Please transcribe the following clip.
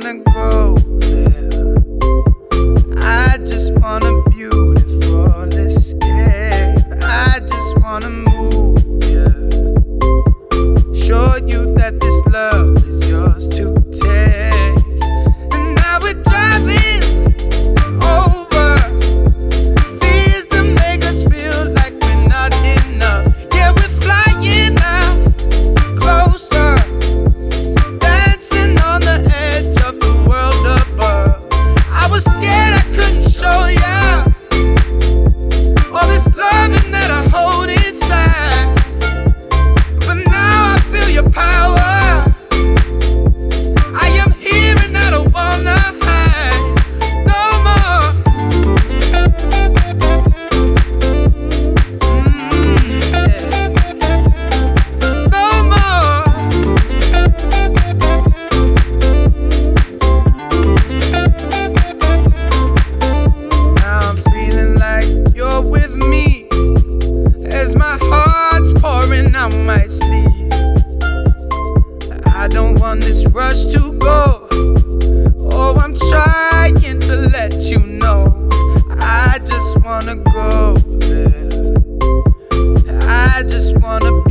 wanna go there. I just want a beautiful escape. I just wanna move, yeah. Show you that this love is yours to take. And now we're driving over fears that make us feel like we're not enough. Yeah, we're flying now, closer, dancing on the edge of the world above. I was scared I couldn't show ya all this loving that I hold inside, but now I feel your power. I am here and I don't wanna hide no more. No more. Now I'm feeling like you're with me as my heart's pouring out my sleeve. I don't want this rush to go. Oh, I'm trying to let you know I just wanna go there. I just wanna